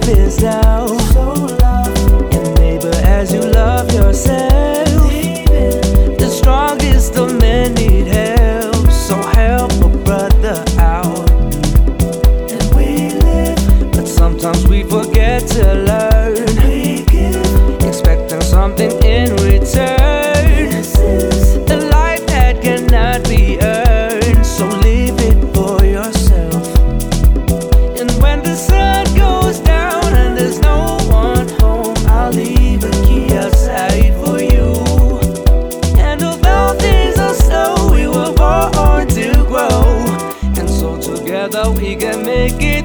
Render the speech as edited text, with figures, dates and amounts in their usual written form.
love is now. And neighbor, as you love yourself, the strongest of men need help, so help a brother out. And we live, but sometimes we forget to learn. We give, expecting something in return. This is the life that cannot be earned, so live it for yourself. And when the sun goes down and there's no one home, I'll leave a key outside for you. And although things are slow, we were born to grow, and so together we can make it.